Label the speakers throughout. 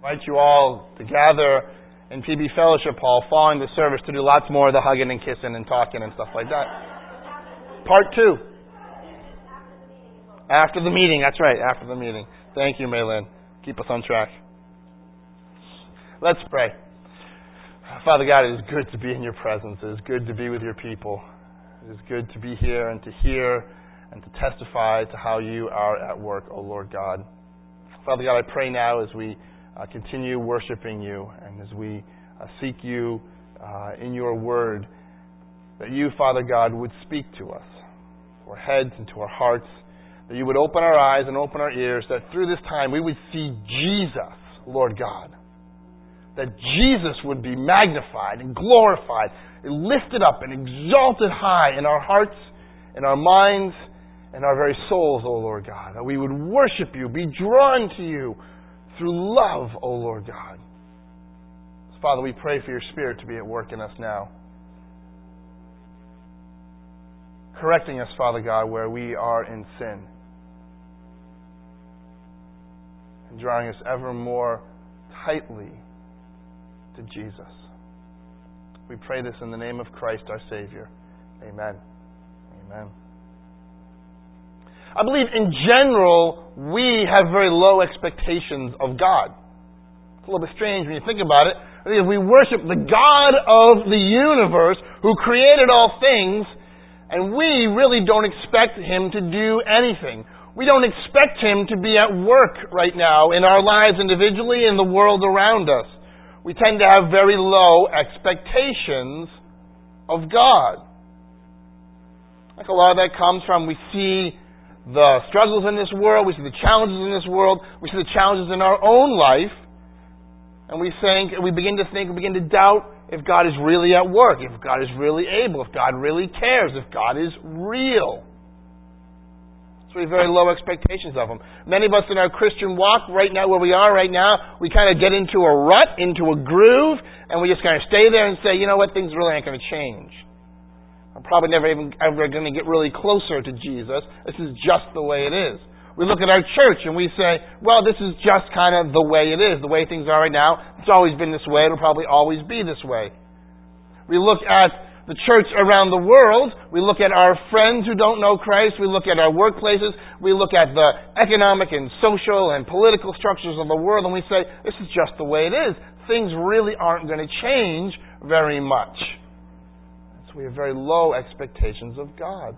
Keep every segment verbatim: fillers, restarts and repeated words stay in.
Speaker 1: invite you all to gather in P B Fellowship Hall following the service to do lots more of the hugging and kissing and talking and stuff like that. Part two. After the meeting, that's right, after the meeting. Thank you, Maylin. Keep us on track. Let's pray. Father God, it is good to be in your presence. It is good to be with your people. It is good to be here and to hear and to testify to how you are at work, O Lord God. Father God, I pray now as we uh, continue worshiping you and as we uh, seek you uh, in your word, that you, Father God, would speak to us, to our heads and to our hearts, that you would open our eyes and open our ears, that through this time we would see Jesus, Lord God. That Jesus would be magnified and glorified and lifted up and exalted high in our hearts, in our minds, and our very souls, O Lord God. That we would worship you, be drawn to you through love, O Lord God. Father, we pray for your Spirit to be at work in us now. Correcting us, Father God, where we are in sin. And drawing us ever more tightly to Jesus. We pray this in the name of Christ our Savior. Amen. Amen. I believe in general we have very low expectations of God. It's a little bit strange when you think about it. I think if we worship the God of the universe who created all things, and we really don't expect Him to do anything. We don't expect Him to be at work right now in our lives individually and the world around us. We tend to have very low expectations of God. Like a lot of that comes from we see the struggles in this world, we see the challenges in this world, we see the challenges in our own life, and we think, we begin to think, we begin to doubt if God is really at work, if God is really able, if God really cares, if God is real. So we have very low expectations of Him. Many of us in our Christian walk right now, where we are right now, we kind of get into a rut, into a groove, and we just kind of stay there and say, you know what, things really aren't going to change. I'm probably never even ever going to get really closer to Jesus. This is just the way it is. We look at our church and we say, well, this is just kind of the way it is, the way things are right now. It's always been this way. It'll probably always be this way. We look at the church around the world. We look at our friends who don't know Christ. We look at our workplaces. We look at the economic and social and political structures of the world, and we say, this is just the way it is. Things really aren't going to change very much. So we have very low expectations of God.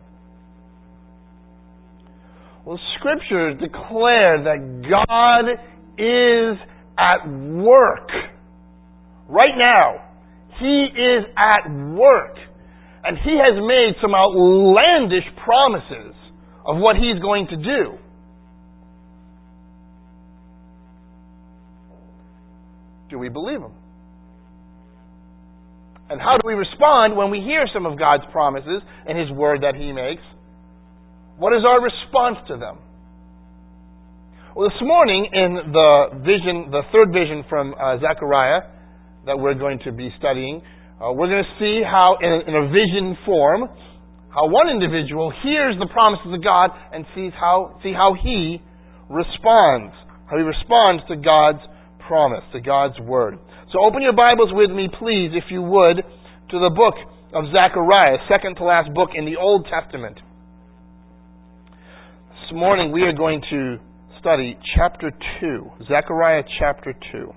Speaker 1: Well, Scriptures declare that God is at work. Right now, He is at work. And He has made some outlandish promises of what He's going to do. Do we believe Him? And how do we respond when we hear some of God's promises and His Word that He makes? What is our response to them? Well, this morning in the vision, the third vision from uh, Zechariah that we're going to be studying, uh, we're going to see how, in a, in a vision form, how one individual hears the promises of God and sees how see how he responds, how he responds to God's promise, to God's Word. So open your Bibles with me, please, if you would, to the book of Zechariah, second to last book in the Old Testament. This morning we are going to study chapter two, Zechariah chapter two.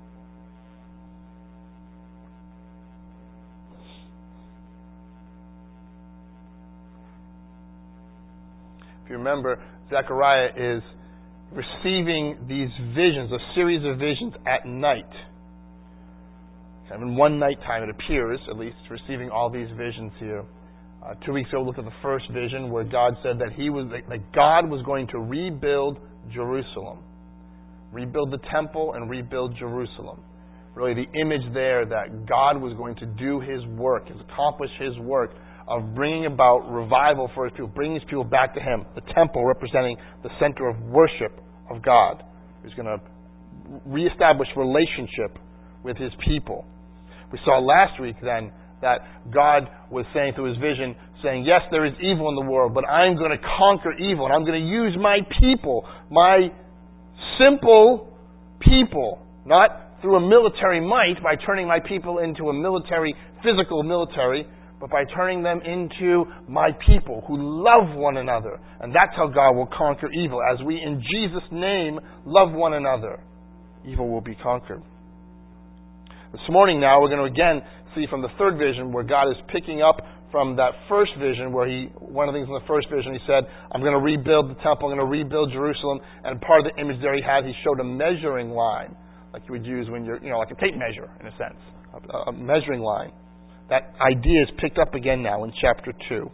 Speaker 1: If you remember, Zechariah is receiving these visions, a series of visions at night. And in one night time, it appears, at least, receiving all these visions here. Uh, two weeks ago, we looked at the first vision where God said that He was that God was going to rebuild Jerusalem, rebuild the temple, and rebuild Jerusalem. Really, the image there that God was going to do His work, accomplish His work of bringing about revival for His people, bringing His people back to Him. The temple representing the center of worship of God. He's going to reestablish relationship with His people. We saw last week then that God was saying through His vision, saying, yes, there is evil in the world, but I'm going to conquer evil, and I'm going to use my people, my simple people, Not through a military might, by turning my people into a military, physical military, but by turning them into my people who love one another. And that's how God will conquer evil. As we, in Jesus' name, love one another, evil will be conquered. This morning now, we're going to again see from the third vision where God is picking up from that first vision where he, one of the things in the first vision, he said, I'm going to rebuild the temple, I'm going to rebuild Jerusalem. And part of the image there he had, he showed a measuring line, like you would use when you're, you know, like a tape measure, in a sense, a, a measuring line. That idea is picked up again now in chapter two.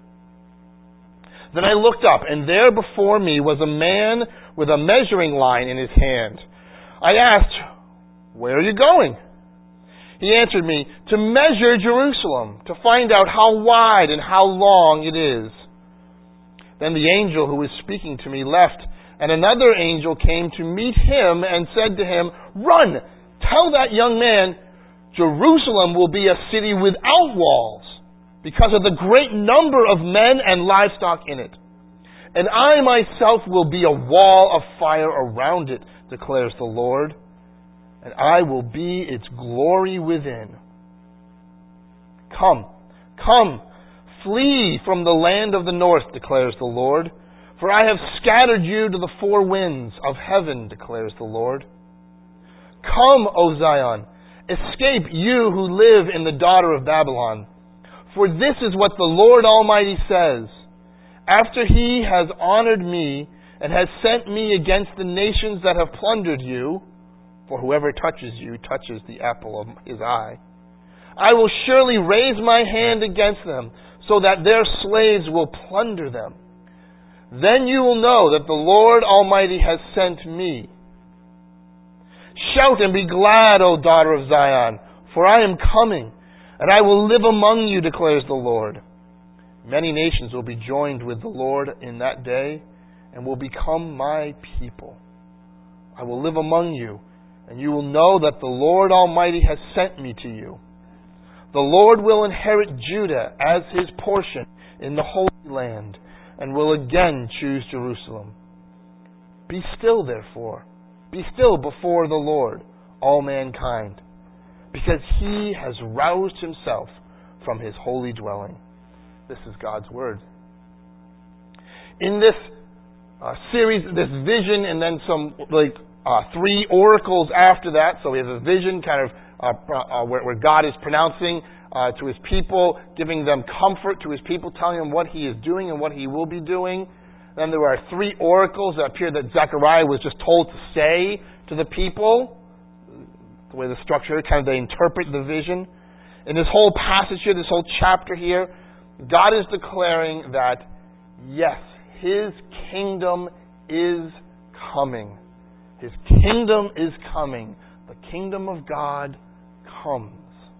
Speaker 1: Then I looked up, and there before me was a man with a measuring line in his hand. I asked, where are you going? He answered me, to measure Jerusalem, to find out how wide and how long it is. Then the angel who was speaking to me left, and another angel came to meet him and said to him, run, tell that young man, Jerusalem will be a city without walls, because of the great number of men and livestock in it. And I myself will be a wall of fire around it, declares the Lord, and I will be its glory within. Come, come, flee from the land of the north, declares the Lord, for I have scattered you to the four winds of heaven, declares the Lord. Come, O Zion, escape you who live in the daughter of Babylon. For this is what the Lord Almighty says. After he has honored me and has sent me against the nations that have plundered you, for whoever touches you touches the apple of his eye, I will surely raise my hand against them, so that their slaves will plunder them. Then you will know that the Lord Almighty has sent me. Shout and be glad, O daughter of Zion, for I am coming, and I will live among you, declares the Lord. Many nations will be joined with the Lord in that day, and will become my people. I will live among you, and you will know that the Lord Almighty has sent me to you. The Lord will inherit Judah as his portion in the Holy Land, and will again choose Jerusalem. Be still, therefore. Be still before the Lord, all mankind, because he has roused himself from his holy dwelling. This is God's word. In this uh, series, this vision, and then some like uh, three oracles after that. So we have a vision, kind of uh, uh, where, where God is pronouncing uh, to his people, giving them comfort to his people, telling them what he is doing and what he will be doing. Then there are three oracles that appear that Zechariah was just told to say to the people. The way the structure, kind of they interpret the vision. In this whole passage here, this whole chapter here, God is declaring that, yes, his kingdom is coming. His kingdom is coming. The kingdom of God comes.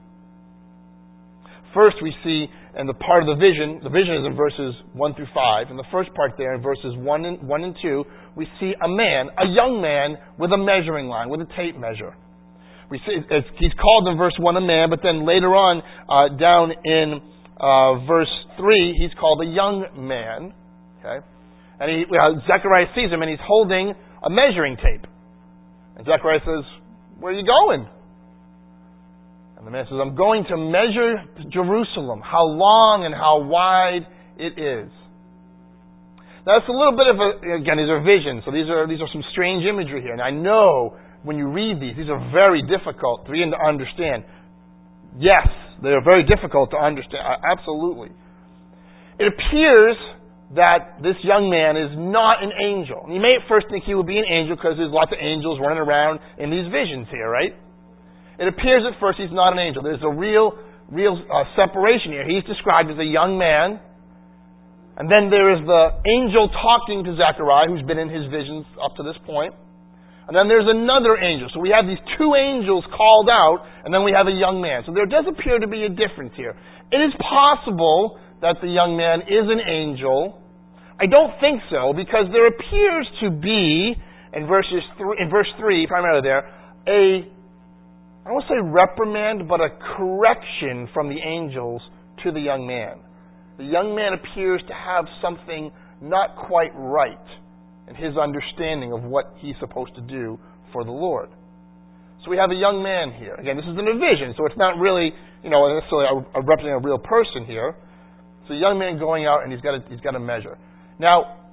Speaker 1: First we see in the part of the vision, the vision is in verses one through five. In the first part there, in verses one and, one and two, we see a man, a young man, with a measuring line, with a tape measure. We see it's, he's called in verse one a man, but then later on, uh, down in uh, verse three, he's called a young man. Okay, and he, uh, Zechariah sees him, and he's holding a measuring tape. And Zechariah says, "Where are you going?" And the man says, "I'm going to measure Jerusalem, how long and how wide it is." Now, it's a little bit of a, again, these are visions, so these are these are some strange imagery here. And I know when you read these, these are very difficult to begin to understand. Yes, they are very difficult to understand. Absolutely. It appears that this young man is not an angel. And you may at first think he would be an angel because there's lots of angels running around in these visions here, right? It appears at first he's not an angel. There's a real, real uh, separation here. He's described as a young man. And then there is the angel talking to Zechariah, who's been in his visions up to this point. And then there's another angel. So we have these two angels called out, and then we have a young man. So there does appear to be a difference here. It is possible that the young man is an angel. I don't think so, because there appears to be, in verses three, in verse three, primarily there, a, I don't want to say reprimand, but a correction from the angels to the young man. The young man appears to have something not quite right in his understanding of what he's supposed to do for the Lord. So we have a young man here. Again, this is in a vision, so it's not really, you know, necessarily a, a representing a real person here. So a young man going out, and he's got to, he's got to measure. Now,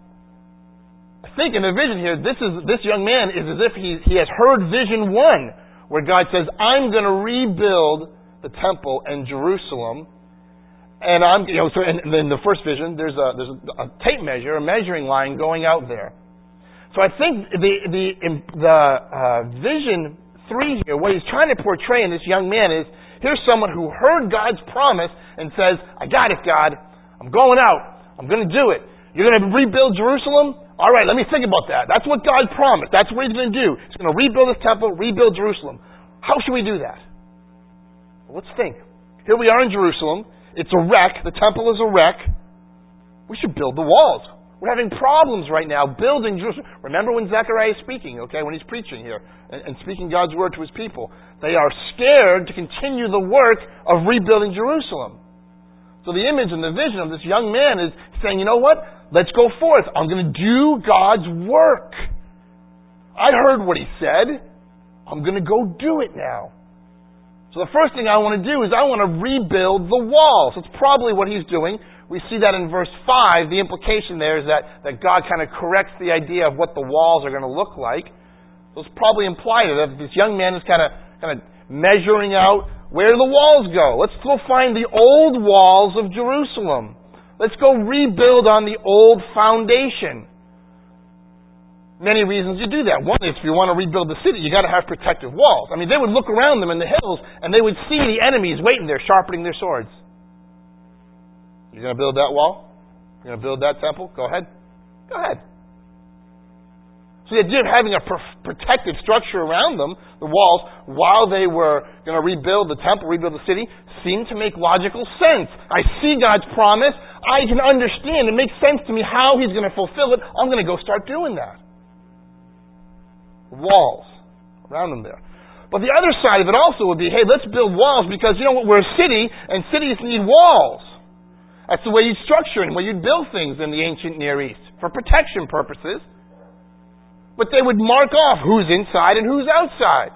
Speaker 1: I think in the vision here, this is this young man is as if he he has heard vision one, where God says, "I'm going to rebuild the temple and Jerusalem," and I'm, you know, so in, in the first vision, there's a there's a, a tape measure, a measuring line going out there. So I think the the the uh, vision three here, what he's trying to portray in this young man is, here's someone who heard God's promise and says, "I got it, God. I'm going out. I'm going to do it. You're going to rebuild Jerusalem? All right, let me think about that. That's what God promised. That's what he's going to do. He's going to rebuild his temple, rebuild Jerusalem. How should we do that?" Well, let's think. Here we are in Jerusalem. It's a wreck. The temple is a wreck. We should build the walls. We're having problems right now building Jerusalem. Remember when Zechariah is speaking, okay, when he's preaching here and, and speaking God's word to his people. They are scared to continue the work of rebuilding Jerusalem. So the image and the vision of this young man is saying, you know what? Let's go forth. I'm going to do God's work. I heard what he said. I'm going to go do it now. So the first thing I want to do is I want to rebuild the walls. That's probably what he's doing. We see that in verse five. The implication there is that, that God kind of corrects the idea of what the walls are going to look like. So it's probably implied that this young man is kind of kind of measuring out where the walls go. Let's go find the old walls of Jerusalem. Let's go rebuild on the old foundation. Many reasons you do that. One, if you want to rebuild the city, you got to have protective walls. I mean, they would look around them in the hills, and they would see the enemies waiting there, sharpening their swords. You're going to build that wall? You're going to build that temple? Go ahead. Go ahead. So the idea of having a pr- protective structure around them, the walls, while they were going to rebuild the temple, rebuild the city, seemed to make logical sense. I see God's promise. I can understand. It makes sense to me how he's going to fulfill it. I'm going to go start doing that. Walls around them there. But the other side of it also would be, hey, let's build walls because, you know what, we're a city, and cities need walls. That's the way you'd structure and the way you'd build things in the ancient Near East for protection purposes. But they would mark off who's inside and who's outside.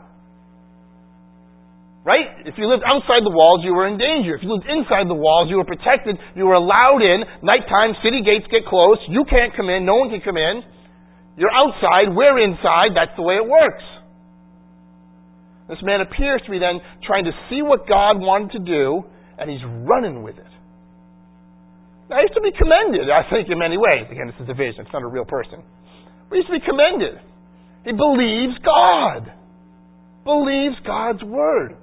Speaker 1: Right? If you lived outside the walls, you were in danger. If you lived inside the walls, you were protected. You were allowed in. Nighttime, city gates get closed. You can't come in. No one can come in. You're outside. We're inside. That's the way it works. This man appears to be then trying to see what God wanted to do, and he's running with it. Now, he's to be commended, I think, in many ways. Again, this is a vision. It's not a real person. But he's to be commended. He believes God. Believes God's word.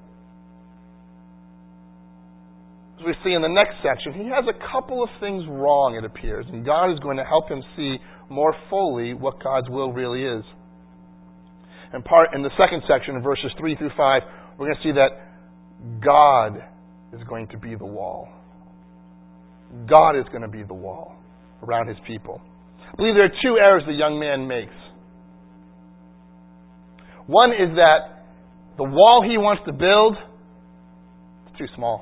Speaker 1: As we see in the next section, he has a couple of things wrong, it appears, and God is going to help him see more fully what God's will really is. And part in the second section, in verses three through five, we're going to see that God is going to be the wall. God is going to be the wall around his people. I believe there are two errors the young man makes. One is that the wall he wants to build is too small.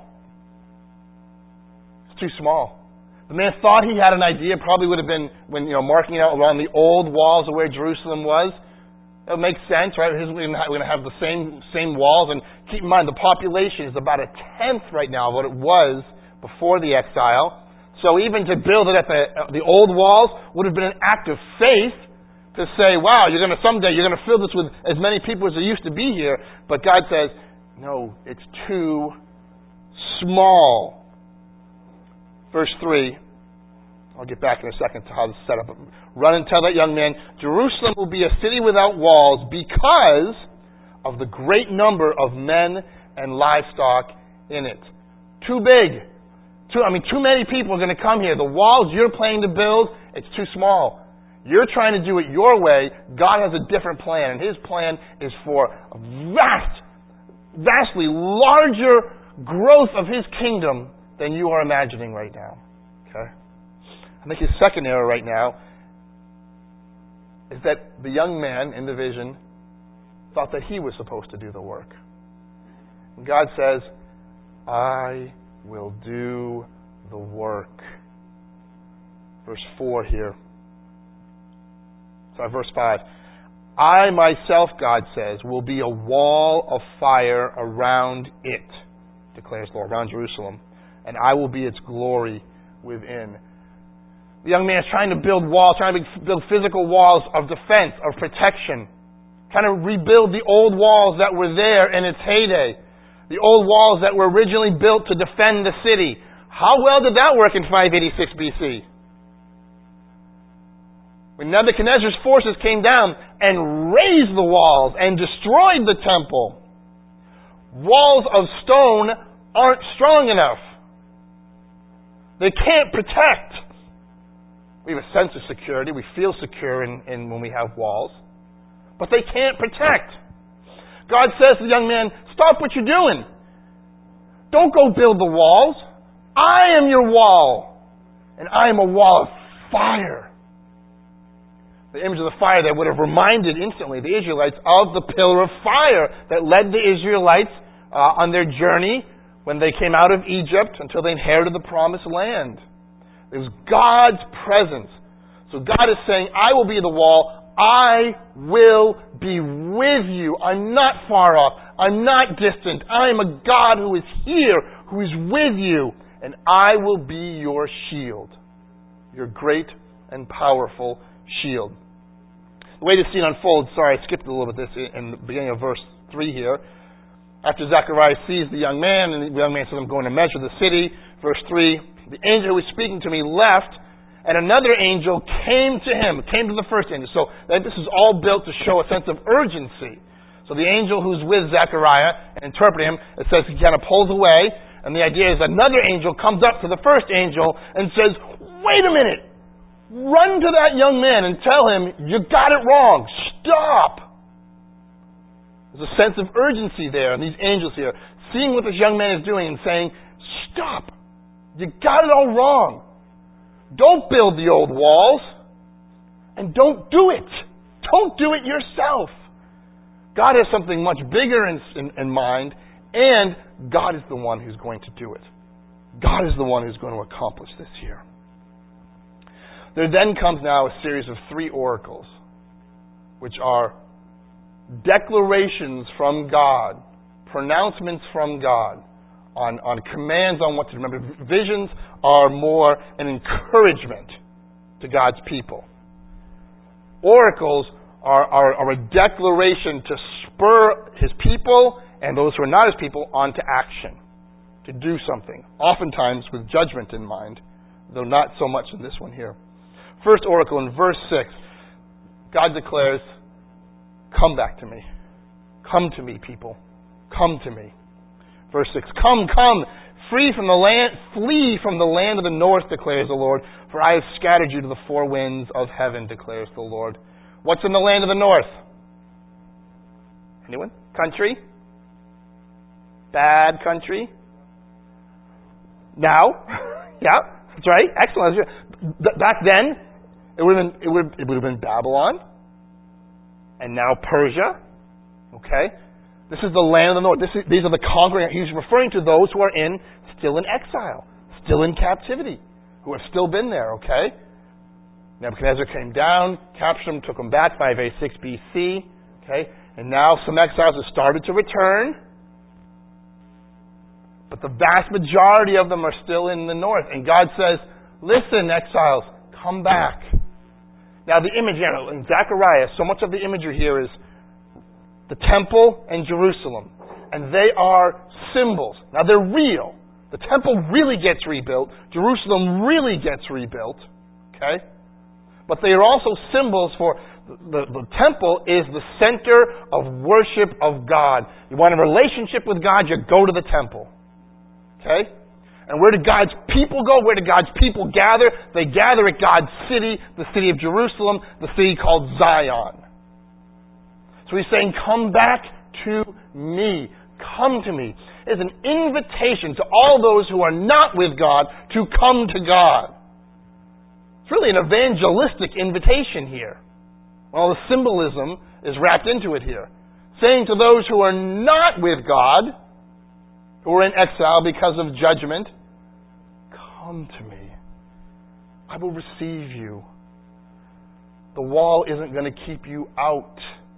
Speaker 1: It's too small. The man thought he had an idea, probably would have been when, you know, marking out along the old walls of where Jerusalem was. It makes sense, right? We're going to have the same same walls. And keep in mind, the population is about a tenth right now of what it was before the exile. So even to build it at the uh, the old walls would have been an act of faith to say, wow, you're going to someday, you're going to fill this with as many people as there used to be here. But God says, no, it's too small. Verse three. I'll get back in a second to how this is set up. Run and tell that young man, Jerusalem will be a city without walls because of the great number of men and livestock in it. Too big. Too, I mean, too many people are going to come here. The walls you're planning to build, it's too small. You're trying to do it your way. God has a different plan, and his plan is for a vast, vastly larger growth of his kingdom than you are imagining right now. Okay? I think his second error right now is that the young man in the vision thought that he was supposed to do the work. And God says, I will do the work. Verse four here. Sorry, verse five. I myself, God says, will be a wall of fire around it, declares the Lord, around Jerusalem, and I will be its glory within. The young man is trying to build walls, trying to build physical walls of defense, of protection, trying to rebuild the old walls that were there in its heyday, the old walls that were originally built to defend the city. How well did that work in five eighty-six B C? When Nebuchadnezzar's forces came down and razed the walls and destroyed the temple, walls of stone aren't strong enough. They can't protect. We have a sense of security. We feel secure in, in when we have walls. But they can't protect. God says to the young man, stop what you're doing. Don't go build the walls. I am your wall. And I am a wall of fire. The image of the fire that would have reminded instantly the Israelites of the pillar of fire that led the Israelites uh, on their journey when they came out of Egypt until they inherited the promised land. It was God's presence. So God is saying, I will be the wall. I will be with you. I'm not far off. I'm not distant. I am a God who is here, who is with you. And I will be your shield. Your great and powerful shield. The way the scene unfolds, sorry, I skipped a little bit this in the beginning of verse three here. After Zechariah sees the young man, and the young man says, I'm going to measure the city. Verse three, the angel who was speaking to me left, and another angel came to him, came to the first angel. So this is all built to show a sense of urgency. So the angel who's with Zechariah and interpreting him, it says he kind of pulls away, and the idea is another angel comes up to the first angel and says, wait a minute! Run to that young man and tell him, you got it wrong. Stop. There's a sense of urgency there, and these angels here, seeing what this young man is doing and saying, stop. You got it all wrong. Don't build the old walls. And don't do it. Don't do it yourself. God has something much bigger in, in, in mind, and God is the one who's going to do it. God is the one who's going to accomplish this here. There then comes now a series of three oracles, which are declarations from God, pronouncements from God, on, on commands on what to do. Remember, visions are more an encouragement to God's people. Oracles are, are, are a declaration to spur His people and those who are not His people onto action, to do something, oftentimes with judgment in mind, though not so much in this one here. First oracle in verse six, God declares, come back to me. Come to me, people. Come to me. Verse six, come, come, free from the land, flee from the land of the north, declares the Lord, for I have scattered you to the four winds of heaven, declares the Lord. What's in the land of the north? Anyone? Country? Bad country? Now? Yeah, that's right. Excellent. Back then, it would have been, it would, it would have been Babylon, and now Persia. Okay? This is the land of the north. This is, these are the conquering. He's referring to those who are in, still in exile, still in captivity, who have still been there, okay? Nebuchadnezzar came down, captured them, took them back, five eighty-six B C, okay? And now some exiles have started to return, but the vast majority of them are still in the north. And God says, listen, exiles, come back. Now the image, you know, in Zechariah, so much of the imagery here is the temple and Jerusalem. And they are symbols. Now they're real. The temple really gets rebuilt. Jerusalem really gets rebuilt. Okay? But they are also symbols for the, the temple is the center of worship of God. You want a relationship with God, you go to the temple. Okay? And where do God's people go? Where do God's people gather? They gather at God's city, the city of Jerusalem, the city called Zion. So he's saying, come back to me. Come to me. It's an invitation to all those who are not with God to come to God. It's really an evangelistic invitation here. All the symbolism is wrapped into it here. Saying to those who are not with God, who are in exile because of judgment, come to me. I will receive you. The wall isn't going to keep you out.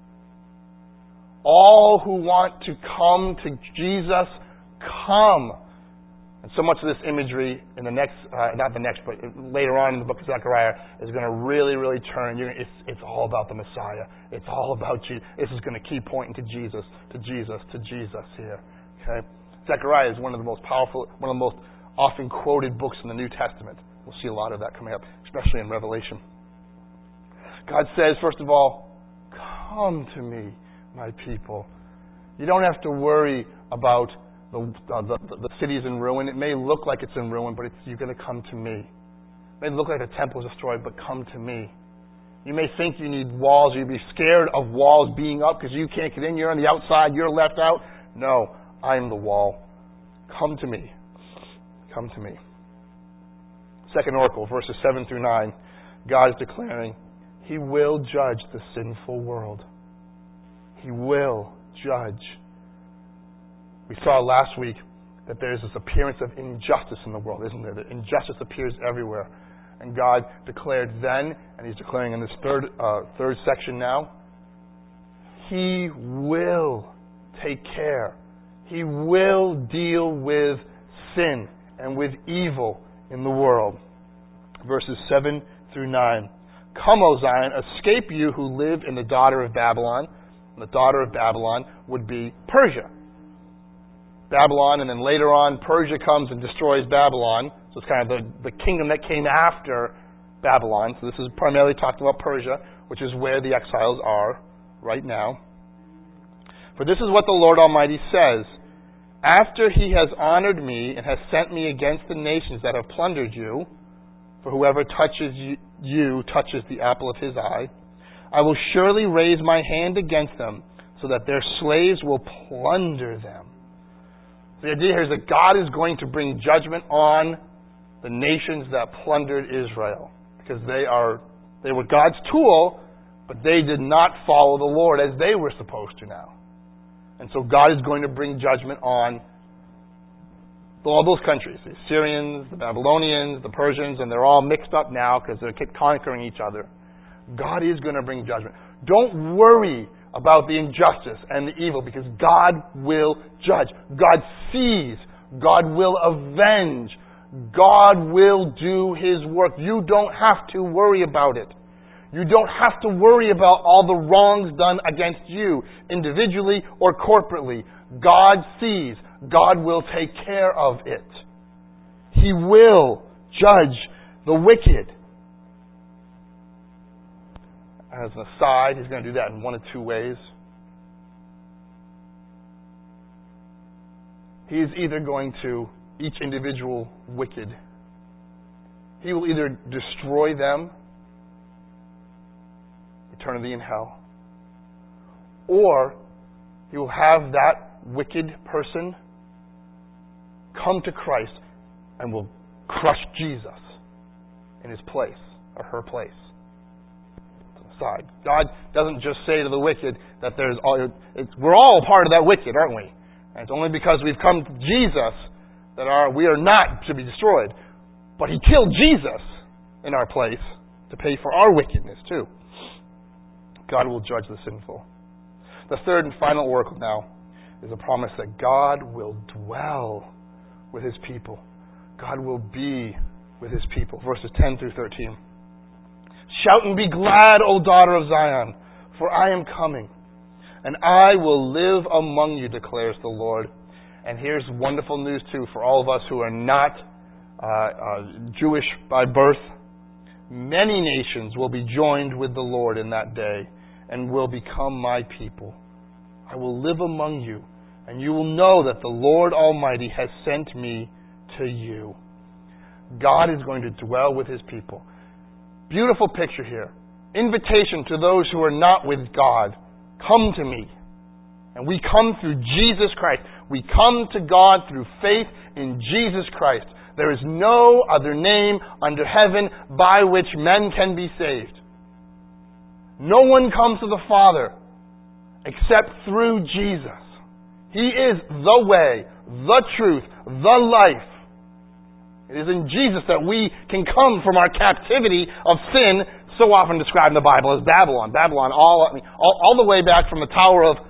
Speaker 1: All who want to come to Jesus, come. And so much of this imagery in the next, uh, not the next, but later on in the book of Zechariah is going to really, really turn. You're, it's, it's all about the Messiah. It's all about Jesus. This is going to keep pointing to Jesus, to Jesus, to Jesus here. Okay? Zechariah is one of the most powerful, one of the most often quoted books in the New Testament. We'll see a lot of that coming up, especially in Revelation. God says, first of all, come to me, my people. You don't have to worry about the, uh, the, the city's in ruin. It may look like it's in ruin, but it's, you're going to come to me. It may look like the temple is destroyed, but come to me. You may think you need walls, or you'd be scared of walls being up because you can't get in. You're on the outside, you're left out. No, I am the wall. Come to me. Come to me. Second oracle, verses seven through nine. God is declaring He will judge the sinful world. He will judge. We saw last week that there's this appearance of injustice in the world, isn't there? That injustice appears everywhere. And God declared then, and He's declaring in this third uh, third section now, He will take care. He will deal with sin and with evil in the world. Verses seven through nine. Come, O Zion, escape you who live in the daughter of Babylon. And the daughter of Babylon would be Persia. Babylon, and then later on, Persia comes and destroys Babylon. So it's kind of the, the kingdom that came after Babylon. So this is primarily talking about Persia, which is where the exiles are right now. For this is what the Lord Almighty says. After He has honored me and has sent me against the nations that have plundered you, for whoever touches you, you touches the apple of His eye, I will surely raise my hand against them, so that their slaves will plunder them. The idea here is that God is going to bring judgment on the nations that plundered Israel, because they are they were God's tool, but they did not follow the Lord as they were supposed to now. And so God is going to bring judgment on all those countries, the Assyrians, the Babylonians, the Persians, and they're all mixed up now because they're conquering each other. God is going to bring judgment. Don't worry about the injustice and the evil, because God will judge. God sees. God will avenge. God will do His work. You don't have to worry about it. You don't have to worry about all the wrongs done against you, individually or corporately. God sees. God will take care of it. He will judge the wicked. As an aside, He's going to do that in one of two ways. He is either going to, each individual wicked, He will either destroy them, eternity in hell, or He will have that wicked person come to Christ and will crush Jesus in His place, or her place. Side. God doesn't just say to the wicked that there's all, it's, we're all part of that wicked, aren't we? And it's only because we've come to Jesus that our, we are not to be destroyed. But He killed Jesus in our place to pay for our wickedness too. God will judge the sinful. The third and final oracle now is a promise that God will dwell with His people. God will be with His people. Verses ten through thirteen. Shout and be glad, O daughter of Zion, for I am coming, and I will live among you, declares the Lord. And here's wonderful news, too, for all of us who are not uh, uh, Jewish by birth. Many nations will be joined with the Lord in that day and will become my people. I will live among you, and you will know that the Lord Almighty has sent me to you. God is going to dwell with His people. Beautiful picture here. Invitation to those who are not with God. Come to me. And we come through Jesus Christ. We come to God through faith in Jesus Christ. There is no other name under heaven by which men can be saved. No one comes to the Father except through Jesus. He is the way, the truth, the life. It is in Jesus that we can come from our captivity of sin, so often described in the Bible as Babylon. Babylon, all, I mean, all, all the way back from the Tower of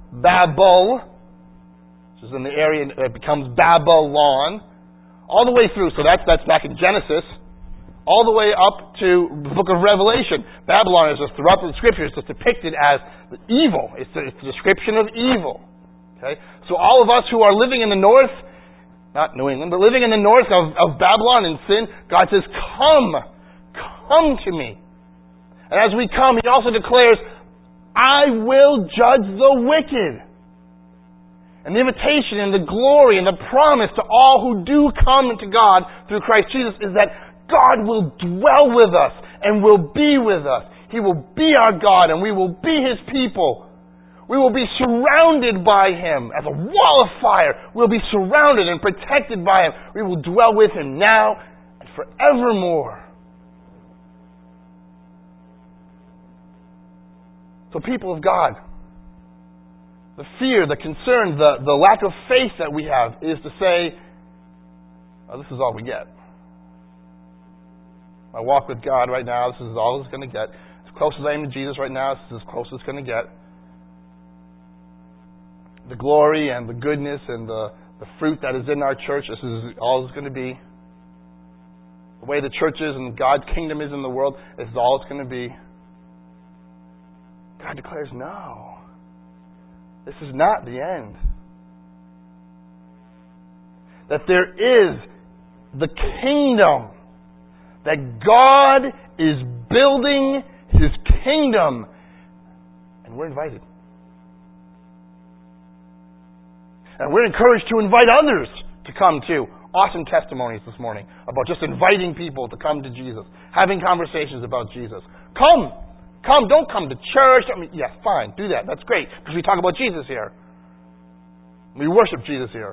Speaker 1: Babel, which is in the area, it becomes Babylon, all the way through. So that's that's back in Genesis, all the way up to the book of Revelation. Babylon is just throughout the Scriptures, it's depicted as the evil. It's a, it's a description of evil. Okay, so all of us who are living in the north, not New England, but living in the north of, of Babylon and sin, God says, "Come, come to me." And as we come, He also declares, "I will judge the wicked." And the invitation and the glory and the promise to all who do come to God through Christ Jesus is that God will dwell with us and will be with us. He will be our God and we will be His people. We will be surrounded by Him as a wall of fire. We'll be surrounded and protected by Him. We will dwell with Him now and forevermore. So people of God, the fear, the concern, the, the lack of faith that we have is to say, oh, this is all we get. My walk with God right now, this is all it's going to get. As close as I am to Jesus right now, this is as close as it's going to get. The glory and the goodness and the, the fruit that is in our church, this is all it's going to be. The way the church is and God's kingdom is in the world, this is all it's going to be. God declares, no. This is not the end. That there is the kingdom. That God is building His kingdom. And we're invited. And we're encouraged to invite others to come too. Awesome testimonies this morning about just inviting people to come to Jesus. Having conversations about Jesus. Come! Come, don't come to church. I mean, yes, fine, do that. That's great, because we talk about Jesus here. We worship Jesus here.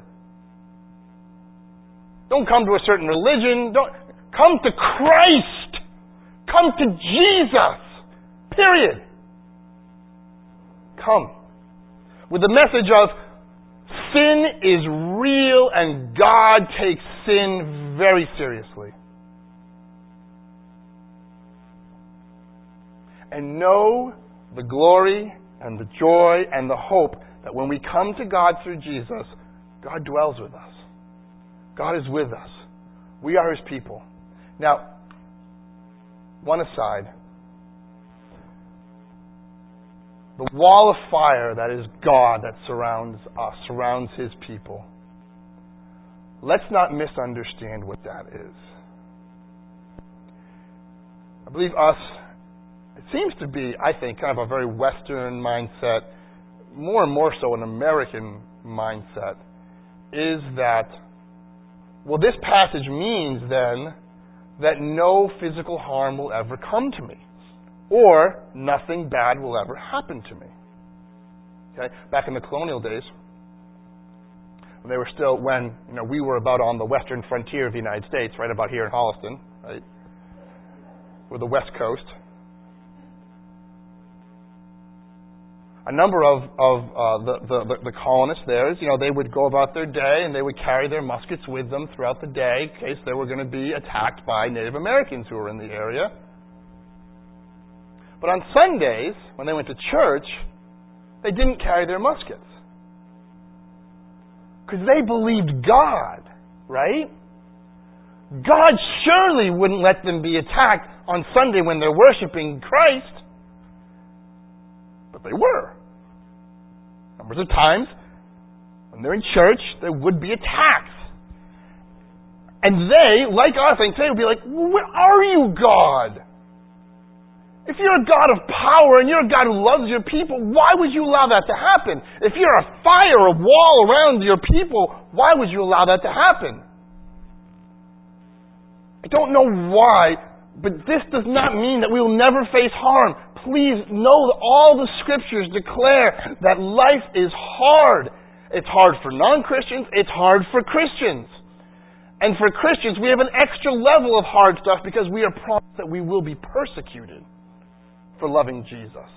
Speaker 1: Don't come to a certain religion. Don't come to Christ. Come to Jesus. Period. Come. With the message of sin is real and God takes sin very seriously. And know the glory and the joy and the hope that when we come to God through Jesus, God dwells with us. God is with us. We are His people. Now, one aside. The wall of fire that is God that surrounds us, surrounds His people. Let's not misunderstand what that is. I believe us, it seems to be, I think, kind of a very Western mindset, more and more so an American mindset, is that, well, this passage means then that no physical harm will ever come to me, or nothing bad will ever happen to me. Okay? Back in the colonial days, when they were still, when you know we were about on the western frontier of the United States, right about here in Holliston, right, or the West Coast. A number of, of uh, the, the, the colonists there, you know, they would go about their day and they would carry their muskets with them throughout the day in case they were going to be attacked by Native Americans who were in the area. But on Sundays, when they went to church, they didn't carry their muskets. Because they believed God, right? God surely wouldn't let them be attacked on Sunday when they're worshiping Christ. But they were. Numbers of times, when they're in church, there would be attacks. And they, like us, I think today, would be like, well, where are you, God? If you're a God of power and you're a God who loves your people, why would you allow that to happen? If you're a fire, a wall around your people, why would you allow that to happen? I don't know why, but this does not mean that we will never face harm. Please know that all the Scriptures declare that life is hard. It's hard for non-Christians. It's hard for Christians. And for Christians, we have an extra level of hard stuff because we are promised that we will be persecuted for loving Jesus.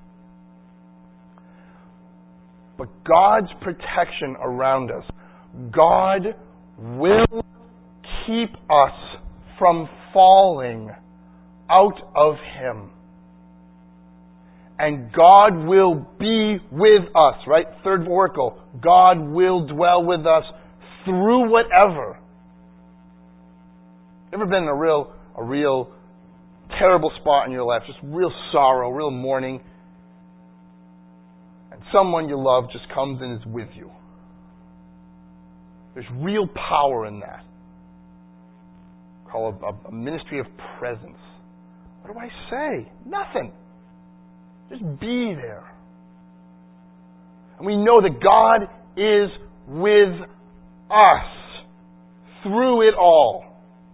Speaker 1: But God's protection around us, God will keep us from falling out of Him. And God will be with us, right? Third oracle. God will dwell with us through whatever. Ever been in a real, a real terrible spot in your life? Just real sorrow, real mourning. And someone you love just comes and is with you. There's real power in that. Call it a, a ministry of presence. What do I say? Nothing. Just be there. And we know that God is with us through it all.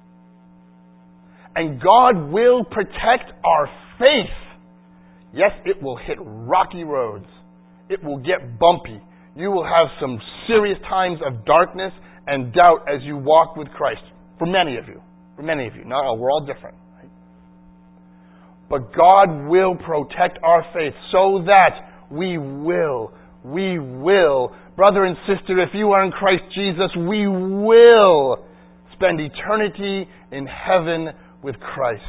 Speaker 1: And God will protect our faith. Yes, it will hit rocky roads. It will get bumpy. You will have some serious times of darkness and doubt as you walk with Christ. For many of you. For many of you. Not all. We're all different. Right? But God will protect our faith so that we will, we will, brother and sister, if you are in Christ Jesus, we will spend eternity in heaven with Christ.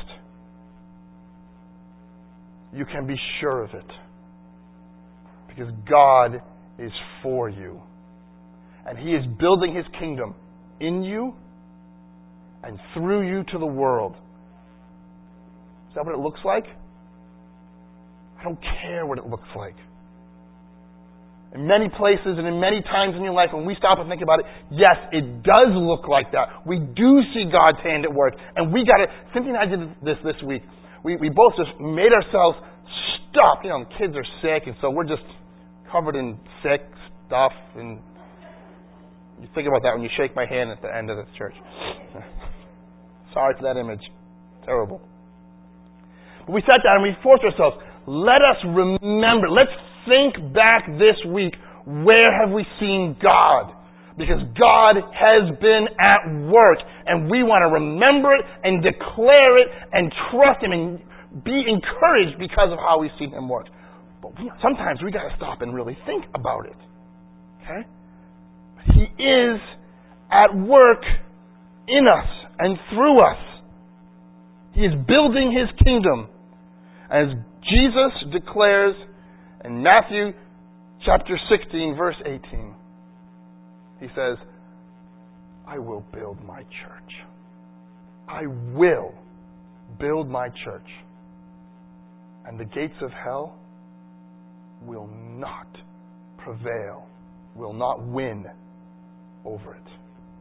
Speaker 1: You can be sure of it. Because God is for you. And He is building His kingdom in you and through you to the world. Is that what it looks like? I don't care what it looks like. In many places and in many times in your life, when we stop and think about it, yes, it does look like that. We do see God's hand at work. And we got to, Cynthia and I did this this week. We, we both just made ourselves stop. You know, the kids are sick, and so we're just covered in sick stuff. And you think about that when you shake my hand at the end of this church. Sorry for that image. Terrible. But we sat down and we forced ourselves. Let us remember. Let's think back this week. Where have we seen God? Because God has been at work. And we want to remember it and declare it and trust Him and be encouraged because of how we've seen Him work. But we, sometimes we got to stop and really think about it. Okay? But He is at work in us and through us. He is building His kingdom. As Jesus declares in Matthew chapter sixteen, verse eighteen, He says, I will build my church. I will build my church. And the gates of hell will not prevail, will not win over it.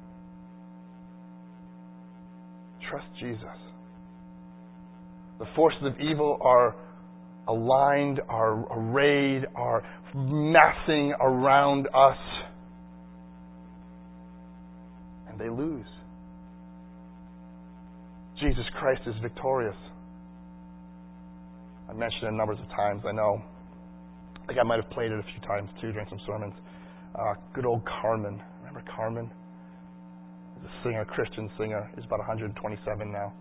Speaker 1: Trust Jesus. The forces of evil are aligned, are arrayed, are massing around us. And they lose. Jesus Christ is victorious. I mentioned it numbers of times, I know. I think I might have played it a few times too during some sermons. Uh, good old Carmen. Remember Carmen? He's a singer, a Christian singer. He's about one hundred twenty-seven now.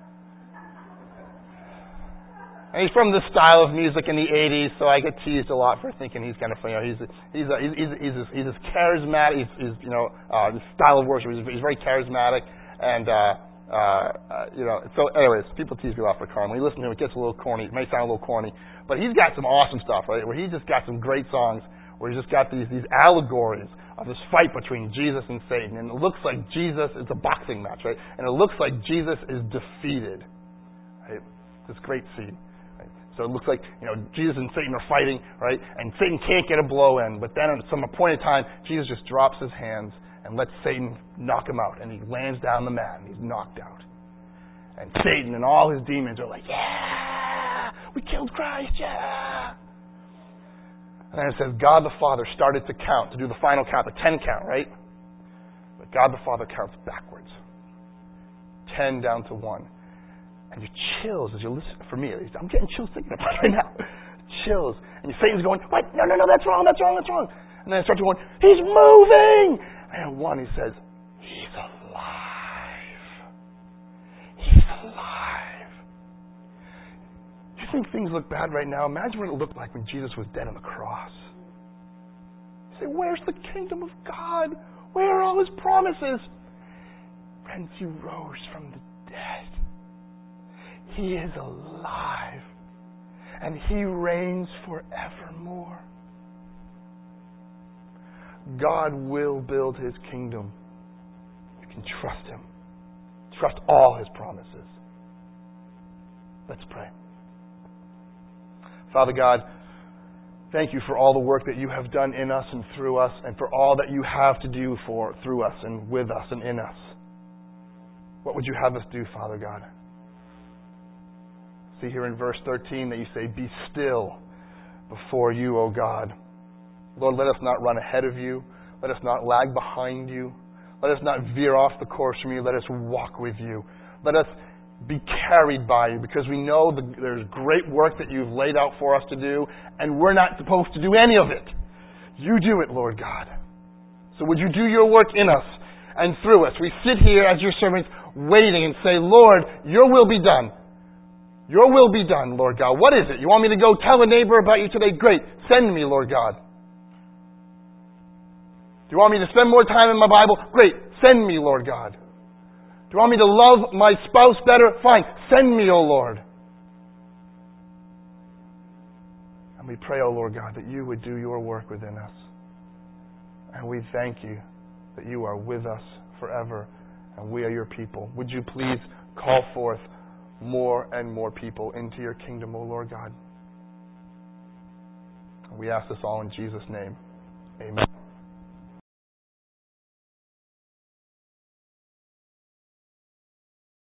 Speaker 1: And he's from this style of music in the eighties, so I get teased a lot for thinking he's kind of, you know, he's he's a, he's he's he's, he's, he's as charismatic. He's, he's you know, uh, his style of worship. He's, he's very charismatic, and uh, uh, uh, you know. So, anyways, people tease me a lot for Carmen. When you listen to him, it gets a little corny. It may sound a little corny, but he's got some awesome stuff, right? Where he's just got some great songs, where he's just got these these allegories of this fight between Jesus and Satan, and it looks like Jesus. It's a boxing match, right? And it looks like Jesus is defeated. Right? This great scene. So it looks like, you know, Jesus and Satan are fighting, right? And Satan can't get a blow in. But then at some appointed time, Jesus just drops his hands and lets Satan knock him out. And he lands down the mat and he's knocked out. And Satan and all his demons are like, yeah, we killed Christ, yeah. And then it says God the Father started to count, to do the final count, the ten count, right? But God the Father counts backwards. Ten down to one. And you chills as you listen. For me, at least, I'm getting chills thinking about it right now. Chills. And Satan's going, what? No, no, no, that's wrong, that's wrong, that's wrong. And then it starts going, he's moving. And one, he says, he's alive. He's alive. Do you think things look bad right now? Imagine what it looked like when Jesus was dead on the cross. You say, where's the kingdom of God? Where are all His promises? Friends, He rose from the dead. He is alive. and He reigns forevermore. God will build His kingdom. You can trust Him. Trust all His promises. Let's pray. Father God, thank You for all the work that You have done in us and through us, and for all that You have to do for through us and with us and in us. What would You have us do, Father God? See here in verse thirteen that You say, "Be still before You, O God." Lord, let us not run ahead of You. Let us not lag behind You. Let us not veer off the course from You. Let us walk with You. Let us be carried by You, because we know the, there's great work that You've laid out for us to do, and we're not supposed to do any of it. You do it, Lord God. So would You do Your work in us and through us? We sit here as Your servants waiting and say, Lord, Your will be done. Your will be done, Lord God. What is it? You want me to go tell a neighbor about You today? Great. Send me, Lord God. Do you want me to spend more time in my Bible? Great. Send me, Lord God. Do you want me to love my spouse better? Fine. Send me, O Lord. And we pray, O Lord God, that You would do Your work within us. And we thank You that You are with us forever and we are Your people. Would You please call forth more and more people into Your kingdom, O Lord God? We ask this all in Jesus' name. Amen.